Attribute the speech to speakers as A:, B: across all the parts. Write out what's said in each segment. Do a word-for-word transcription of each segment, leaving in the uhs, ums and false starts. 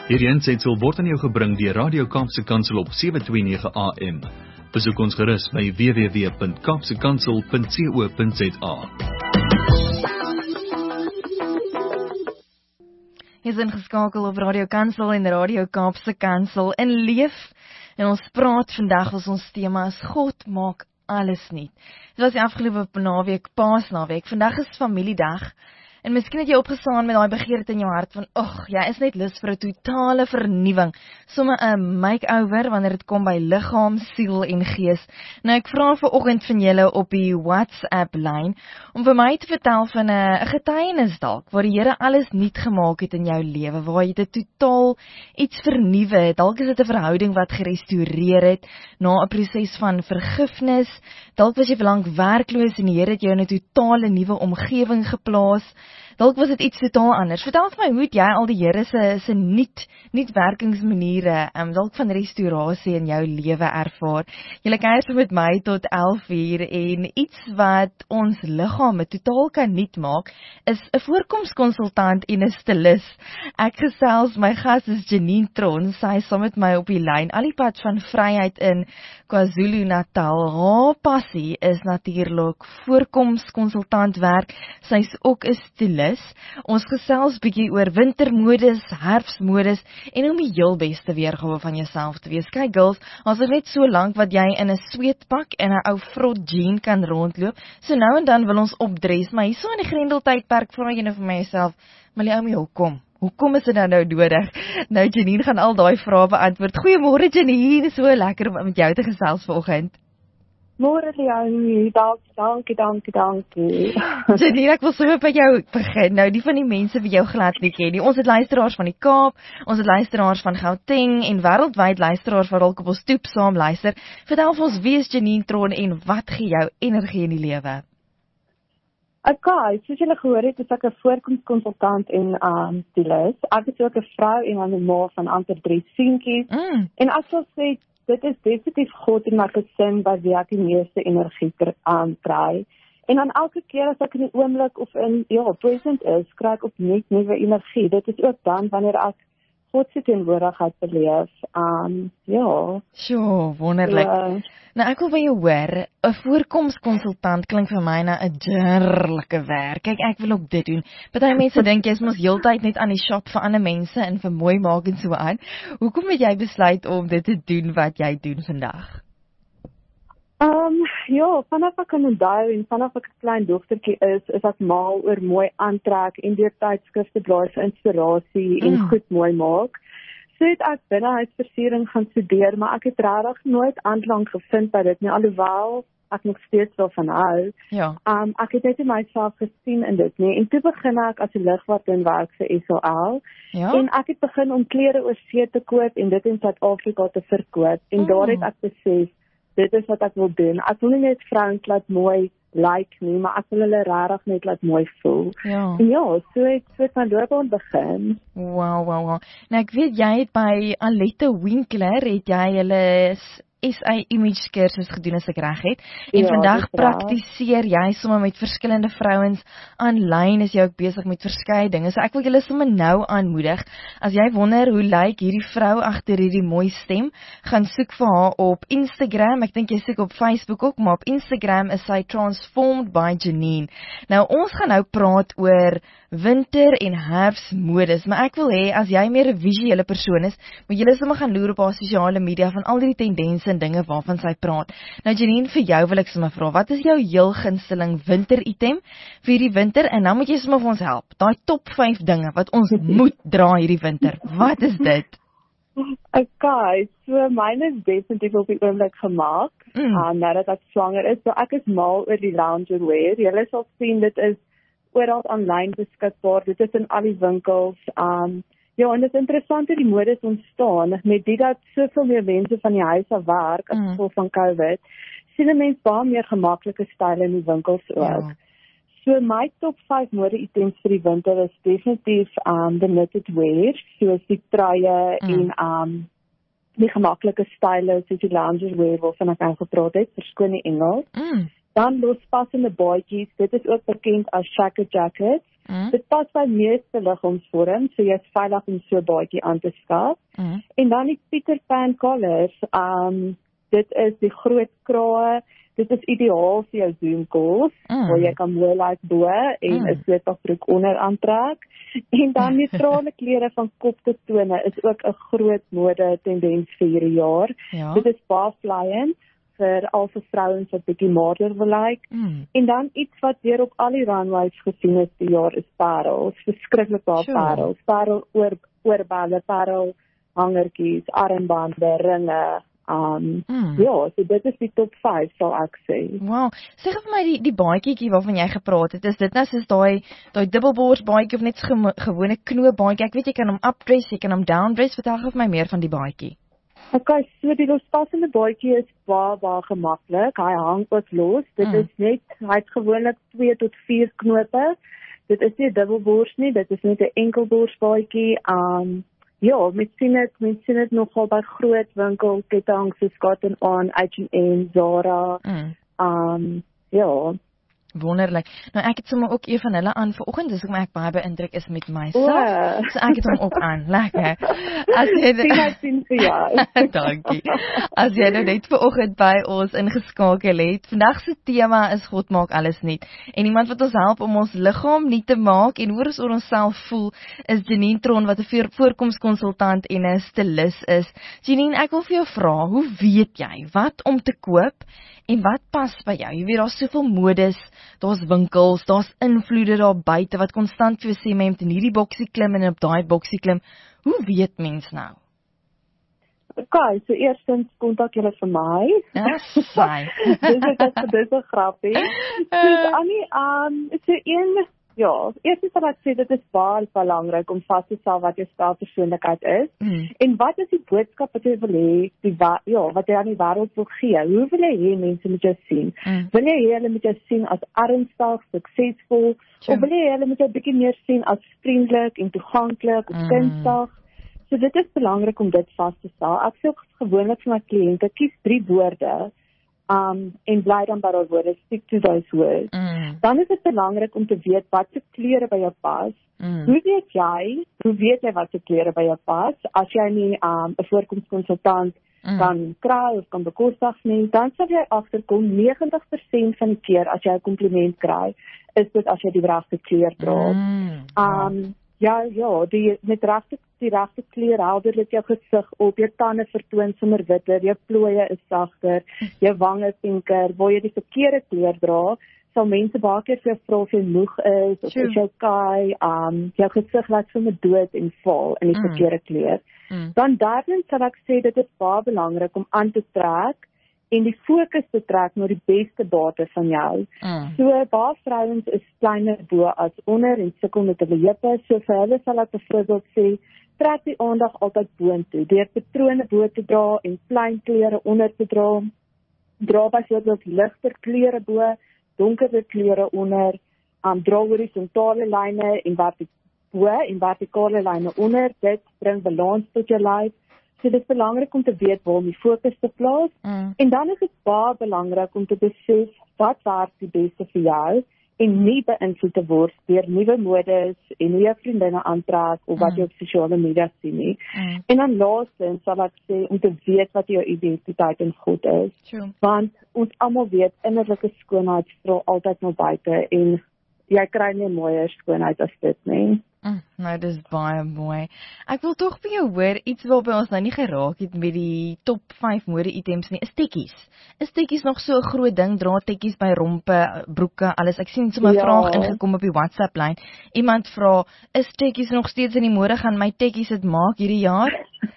A: Hierdie aansetsel word aan jou gebring deur Radio Kaapse Kansel op sewe twee nege A M. Besoek ons gerus by w w w punt kaapse kansel punt co punt za.
B: Jy is ingeskakel op Radio Kansel en Radio Kaapse Kansel in Leef. En ons praat vandag, was ons thema is God maak alles nie. Dit was die afgelope naweek, Paasnaweek. Vandag is familiedag. En miskien het jy opgestaan met daai begeerte in jou hart van, ag, jy is net lus vir 'n totale vernuwing, somme 'n make-over wanneer dit kom by liggaam, siel en gees. Nou ek vra vanoggend van julle op die WhatsApp lyn om vir my te vertel van 'n getuienis dalk waar die Here alles nuut gemaak het in jou lewe, waar jy dit totaal iets vernuwe het. Dalk is dit 'n verhouding wat gerestoreer het na 'n proses van vergifnis. Dalk was jy vir lank werkloos en die Here het jou in 'n totale nuwe omgewing geplaas. Dalk was dit iets totaal anders. Vertel vir my, hoe het jy al die Here se se nuut nuut werkingsmaniere, um, dalk van restaurasie in jou lewe ervaar? Julle kuier met my tot elf uur en iets wat ons liggame totaal kan nuut maak, is 'n voorkomskonsultant en 'n stylis. Ek gesels, my gas is Janine Tron, sy is saam met my op die lyn, al die pad van Vryheid in KwaZulu-Natal. Haar passie is natuurlik voorkomskonsultant werk. Sy's ook 'n stylis. Ons gesels bietjie oor wintermodus, herfsmodus en om die heel beste weergawe van jouself te wees. Kyk girls, as dit net so lank wat jy in 'n sweetpak en 'n ou vrot jean kan rondloop, so nou en dan wil ons opdres, maar hierso in die Grendeltydperk vra jy nou vir myself, maar Leomi, hoekom? Hoekom is dit nou nou nodig? Nou Janine gaan al daai vrae beantwoord. Goeiemôre Janine, so lekker om met jou te gesels vanoggend.
C: Môre Leonie, dankie, dankie, dankie.
B: Janine, ek wil sommer by jou begin. Nou, die van die mense wie jou glad nie ken nie. Ons het luisteraars van die Kaap, ons het luisteraars van Gauteng en wêreldwyd luisteraars wat dalk op ons stoep saam luister. Vertel vir ons, wie is Janine Tron en wat gee jou energie in die lewe?
C: Okay, soos julle gehoor het, is ek 'n voorkomskonsultant en um, stylis. Ek is ook 'n vrou en 'n ma van amper drie seentjies. Mm. En ek sal sê, dit is definitief God in my gesin by wie ek die meeste energie um, kry. En dan elke keer as ek in die oomblik of in, ja, present is, kry ek opnuut nuwe energie. Dit is ook dan wanneer ek God se teenwoordigheid beleef. Um, ja.
B: Sjoe, wonderlik. Ja. Nou ek wil by jou hoor, 'n voorkomskonsultant klink vir my na 'n deurlike werk. Kyk, ek wil ook dit doen. Party mense dink jy is mos heeltyd net aan die shop vir ander mense en vir mooi maak en so aan. Hoekom het jy besluit om dit te doen wat jy doen vandag?
C: Um, ja, vanaf ek kan onthou en vanaf ek 'n klein dogtertjie is, is ek mal oor mooi aantrek en deur tydskrifte blaai vir inspirasie en mm. goed mooi maak. So het ek binnehuisversiering gaan studeer, maar ek het regtig nooit aanklank gevind by dit nie, alhoewel ek nog steeds wel van hou. Ja. Um, ek het net in myself gesien in dit nie, en toe begin ek as 'n ligwagtin werk vir S O L, ja. En ek het begin om klere oor see te koop en dit in Suid-Afrika te verkoop, en oh. daar het ek besef, dit is wat ek wil doen. Ek wil nie net vrouens laat mooi like nie, maar ek wil hulle regtig net laat mooi voel. Ja, en ja, so het so het my loopbaan begin.
B: Wow, wow, wow. Nou ek weet jy het by Alette Winkler het jy hulle S A image kursus gedoen as ek reg het. En ja, vandag praktiseer jy sommer met verskillende vrouens aanlyn, is jy ook besig met verskeie dinge. So ek wil julle sommer nou aanmoedig. As jy wonder hoe lyk hierdie vrou agter hierdie mooi stem, gaan soek vir haar op Instagram. Ek dink jy soek op Facebook ook, maar op Instagram is sy Transformed by Janine. Nou ons gaan nou praat oor winter en herfsmodus, maar ek wil hê as jy meer 'n visuele persoon is, moet julle sommer gaan loer op haar sosiale media van al die tendense en dinge waarvan sy praat. Nou Janine, vir jou wil ek sommer vra, wat is jou heel gunsteling winter item vir hierdie winter, en dan moet jy sommer vir ons help. Daai top vyf dinge wat ons moet dra hierdie winter. Wat is dit?
C: Okay, so myne is definitief op die oomblik gemaak, mm. uh, nadat ek swanger is, so ek is mal oor die loungewear. Julle sal sien, dit is oral aanlyn beskikbaar, dit is in al die winkels, um, ja, en dit is interessant hoe die modes ontstaan, met die dat soveel meer mense van die huis af werk, as gevolg van COVID, sien 'n mens baie meer gemaklike style in die winkels ook. Ja. So my top vyf mode-items vir die winter is definitief um, the knitted wear, soos die truie mm. en um, die gemaklike style, soos die loungewear waarvan ek al gepraat het, verskoon die Engels. Mm. Dan lospassende baadjies, dit is ook bekend as shaker jackets.
B: Mm.
C: Dit pas by meeste liggaamsvorms, so jy is veilig om so 'n baadjie aan te skaf.
B: Mm.
C: En dan die Peter Pan collars, um, dit is die groot krae, dit is ideaal vir jou Zoom calls,
B: Mm.
C: waar jy kan mooi lyk bo en 'n
B: Mm.
C: sweetbroek onder aantrek. En dan neutrale klere van kop tot tone is ook 'n groot mode tendens vir hierdie jaar.
B: Ja.
C: Dit is baie flyend vir al vir vrouens wat bietjie maarder wil lyk.
B: Mm.
C: En dan iets wat weer op al die runways gesien is die jaar is parels, verskriklik baie
B: Sure.
C: parels, parel oor oorballe, parel hangertjies, armbande, ringe. Um,
B: Mm.
C: Ja, so dit is die top vyf sal ek sê.
B: Wow, sê gou vir my die die baadjietjie waarvan jy gepraat het, is dit nou soos daai daai dubbelbors baadjie of net so gemo- gewone knoop baadjie? Ek weet jy kan hom updress, jy kan hom downdress. Vertel gou vir my meer van die baadjie.
C: Okay, so die lospassende baadjie is baie baie gemaklik. Hy hang ook los. Dit
B: Mm.
C: is net hy het gewoonlik twee tot vier knope. Dit is nie dubbelbors nie, dit is net 'n enkelbors baadjie. Um ja, mens sien dit, mens sien dit nogal by groot winkelketTINGS soos Cotton On, H and M, Zara.
B: Mm.
C: Um ja.
B: Wonderlik. Nou ek het sommer ook een van hulle aan vanoggend, dis hoekom ek baie beïndruk is met myself.
C: O.
B: So ek het hom ook aan. Lekker. As jy
C: Sien hy sien vir jou.
B: Dankie. As jy nou net vanoggend by ons ingeskakel het, vandag se tema is God maak alles nuut. En iemand wat ons help om ons liggaam nuut te maak en hoe ons oor onsself voel, is Janine Tron wat 'n voorkomskonsultant en 'n stylis is. Janine, ek wil vir jou vra, hoe weet jy wat om te koop en wat pas by jou? Jy weet daar's soveel modes, daar's winkels, daar's invloede daar buite wat konstant vir jou sê jy moet in hierdie boksie klim en op daai boksie klim. Hoe weet mens nou?
C: Okay, so eerstens kontak julle vir my.
B: Ja, saai.
C: dis is dit dis 'n grappie. Dis Annie, um so een ja, eerstens sal ek sê dit is baie belangrik om vas te stel wat jou stylpersoonlikheid is.
B: Mm.
C: En wat is die boodskap wat jy wil hê, die wa- ja, wat jy aan die wêreld wil gee? Hoe wil jy hê mense moet jou sien?
B: Mm.
C: Wil jy hê hulle moet jou sien as ernstig, suksesvol,
B: Sure.
C: of wil jy hê hulle moet jou bietjie meer sien as vriendelik en toeganklik of
B: Mm.
C: kunstig? So dit is belangrik om dit vas te stel. Ek sê ook gewoonlik vir my kliënte, kies drie woorde, um en bly dan by daai woorde, stick to those words.
B: Mm.
C: Dan is dit belangrik om te weet wat se kleure by jou pas.
B: Mm.
C: Hoe weet jy, hoe weet jy wat se kleure by jou pas? As jy nie um 'n voorkomskonsultant
B: Mm.
C: kan kry of kan bekostig nie, dan sal jy agterkom negentig persent van die keer as jy 'n kompliment kry, is dit as jy die regte kleur dra.
B: Mm.
C: Um ja, ja, die met regte die regte kleur helder dit jou gesig op, jou tande vertoon sommer witter, jou plooie is sagter, jou wange pinker. Waar jy die verkeerde kleur dra, sal mense baie keer vir jou vra of jy moeg is of
B: True.
C: is jy okay, um jou gesig lyk sommer dood en vaal in die
B: Mm.
C: verkeerde kleur.
B: Mm.
C: Dan derdens sal ek sê dit is baie belangrik om aan te trek en die fokus te trek na die beste bate van jou.
B: Mm.
C: So baie vrouens is kleiner bo as onder en sukkel met hulle heupe, so vir hulle sal ek byvoorbeeld sê, trek die aandag altyd boontoe, deur patrone bo te dra en plain klere onder te dra. Dra byvoorbeeld ligter kleure bo, donkerder kleure onder, um, dra horisontale lyne en vertikale bo en vertikale lyne onder. Dit bring balans tot jou lyf. So dit is belangrik om te weet waar om die fokus te plaas.
B: Mm.
C: En dan is dit baie belangrik om te besef wat werk die beste vir jou en nie beïnvloed te word deur nuwe modes en hoe jou vriendinne aantrek of wat
B: Mm.
C: jy op sosiale media sien nie.
B: Mm.
C: En dan laastens sal ek sê om te weet wat jou identiteit in God is,
B: True.
C: want ons almal weet innerlike skoonheid straal altyd na buite en jy kry nie mooier skoonheid as dit nie.
B: Mm, nou, dis baie mooi. Ek wil tog by jou hoor, iets waarby ons nou nie geraak het met die top vyf mode-items nie, is tekkies. Is tekkies nog so 'n groot ding? Dra tekkies by rompe, broeke, alles. Ek sien sommer 'n
C: Ja.
B: vraag ingekom op die WhatsApp-lyn. Iemand vra, is tekkies nog steeds in die mode? Gaan my tekkies dit maak hierdie jaar?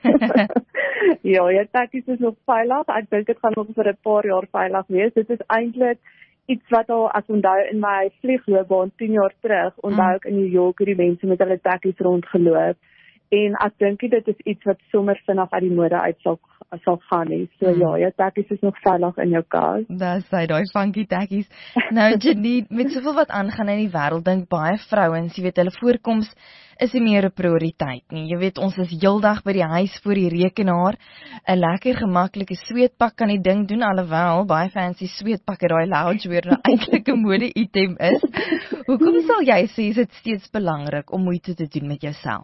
C: Ja, jou tekkies is nog veilig. Ek dink dit gaan nog vir 'n paar jaar veilig wees. Dit is eintlik iets wat al ek onthou in my vliegloopbaan tien jaar terug, onthou ek in New York hoe die mense met hulle tekkies rondgeloop. En ek dink dit is iets wat sommer vinnig uit die mode uit sal sal gaan nie. So hmm. ja, jou tekkies is nog veilig in jou kas.
B: Dis hy, daai funky tekkies. Nou Janine, met soveel wat aangaan in die wêreld, dink baie vrouens, jy weet, hulle voorkoms is nie meer 'n prioriteit nie. Jy weet, ons is heeldag by die huis voor die rekenaar. 'n Lekker gemaklike sweetpak kan die ding doen, alhoewel baie fancy sweetpak het daai loungewear nou eintlik 'n mode-item is. Hoekom sal jy sê is dit steeds belangrik om moeite te doen met jouself?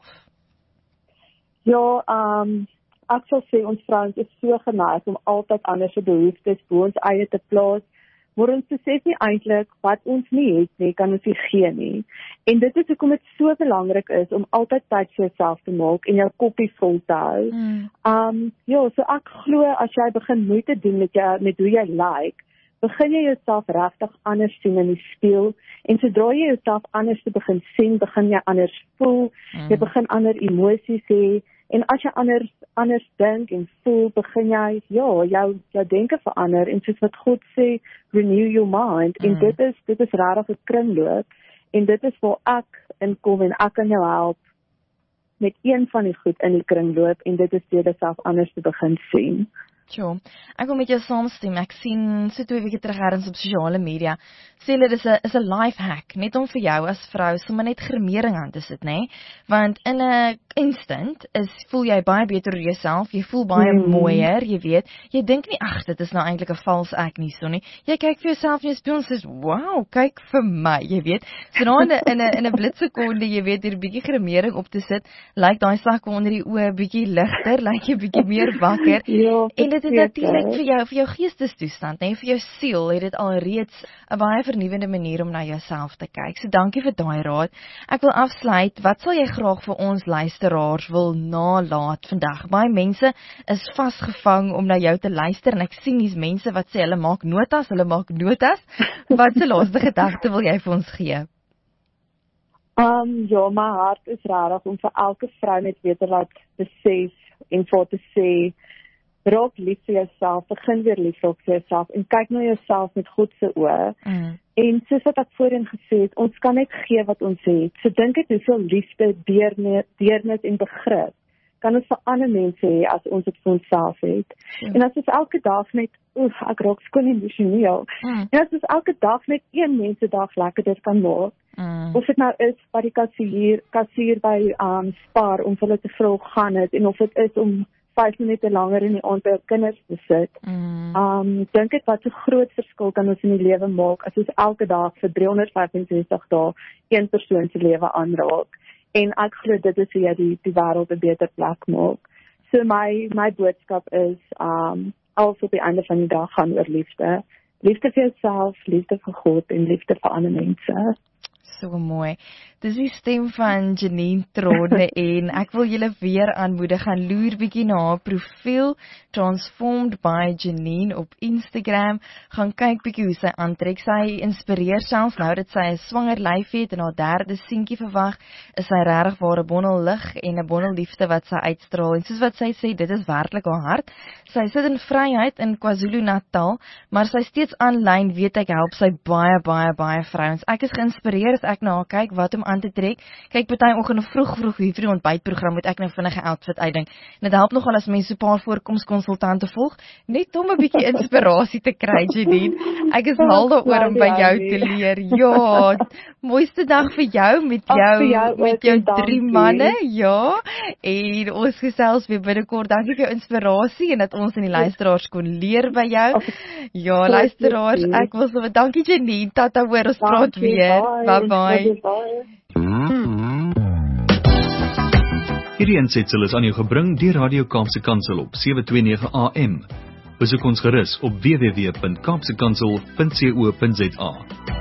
C: Ja, um, ek sal sê ons vrouens is so geneig om altyd ander se behoeftes bo ons eie te plaas, maar ons besef nie eintlik wat ons nie het nie, kan ons nie gee nie. En dit is hoekom dit so belangrik is om altyd tyd vir jouself te maak en jou koppie vol te hou. Mm. Um, ja, so ek glo as jy begin moeite doen met jou, met hoe jy lyk, begin jy jouself regtig anders sien in die spieël, en sodra jy jouself anders te begin sien, begin jy anders voel, mm. jy begin ander emosies hê, en as jy anders anders dink en voel, begin jy, ja, jou, jou denke verander, en soos wat God sê, renew your mind, mm. en dit is, dit is regtig 'n kringloop, en dit is waar ek inkom, en ek kan jou help, met een van die goed in die kringloop, en dit is deur jouself anders te begin sien.
B: Sure. Ek wil met jou saamstem. Ek sien so twee weke terug ergens op sosiale media, sê hulle dis 'n is 'n life hack, net om vir jou as vrou sommer net gremering aan te sit, nê? Want in 'n instant is voel jy baie beter oor jouself, jy voel baie mm. mooier, jy weet. Jy dink nie ag, dit is nou eintlik 'n vals ek nie, so nie. Jy kyk vir jouself in die spieël en sê, "Wow, kyk vir my," jy weet. So nou in 'n in 'n in 'n blitsekonde, jy weet, hier 'n bietjie gremering op te sit, lyk daai sakke onder die oë bietjie ligter, lyk jy bietjie meer wakker.
C: Ja.
B: En dit is natuurlik vir jou vir jou geestestoestand, nee, vir jou siel het dit alreeds 'n baie vernuwende manier om na jouself te kyk. So dankie vir daai raad. Ek wil afsluit. Wat sal jy graag vir ons luisteraars wil nalaat vandag? Baie mense is vasgevang om na jou te luister en ek sien hier's mense wat sê hulle maak notas, hulle maak notas. Wat se laaste gedagte wil jy vir ons gee?
C: Um, ja, my hart is regtig om vir elke vrou net weer te laat besef en vir te sê, raak lief vir jouself, begin weer lief vir jouself en kyk na jouself met God se oë. Mm. En soos wat ek voorheen gesê het, ons kan net gee wat ons het. So dink dit hoeveel liefde, deernis, deernis en begrip kan ons vir ander mense hê as ons dit vir onsself het. Mm. En as ons elke dag net, oef, ek raak skoon emosioneel. Mm. En as ons elke dag net een mens se dag lekkerder kan maak, mm. of dit nou is by die kassier, kassier by um, Spar om vir hulle te vra hoe gaan dit, en of dit is om vyf minute langer in die aand by kinders te sit. Mm. Um, dink ek wat 'n groot verskil kan ons in die lewe maak as ons elke dag vir drie honderd vyfenses dae een persoon se lewe aanraak. En ek glo dit is hoe jy die die wêreld 'n beter plek maak. So my my boodskap is um alles op die einde van die dag gaan oor liefde. Liefde vir jouself, liefde vir God en liefde vir ander mense.
B: So mooi. Dis die stem van Janine Tronne en ek wil julle weer aanmoedig gaan loer bietjie na haar profiel Transformed by Janine op Instagram. Gaan kyk bietjie hoe sy aantrek. Sy inspireer selfs nou dat sy 'n swanger lyfie het en haar derde seentjie verwag. Is sy regtig waar 'n bondel lig en 'n bondel liefde wat sy uitstraal. En soos wat sy sê, dit is werklik haar hart. Sy sit in Vryheid in KwaZulu-Natal, maar sy steeds aanlyn, weet ek, help sy baie baie baie vrouens. Ek is geïnspireer as ek na haar kyk wat om aan te trek. Kyk, party oggend vroeg vroeg hier vir die ontbytprogram moet ek nou vinnige outfit uitdink. En dit help nogal as mense so 'n paar voorkomskonsultante volg, net om 'n bietjie inspirasie te kry, Janine. Ek is mal daaroor om by jou te leer. Ja, mooiste dag vir jou met jou, jou met jou drie manne. Ja, en ons gesels weer binnekort. Dankie vir jou inspirasie en dat ons in die luisteraars kon leer by jou. Ja, luisteraars, ek wil so dankie Janine. Tata hoor, ons praat weer. Bye bye.
A: Hierdie aansetsel is aan jou gebring deur Radio Kaapse Kansel op sewe twee nege A M. Besoek ons gerus op w w w punt kaapse kansel punt co punt za.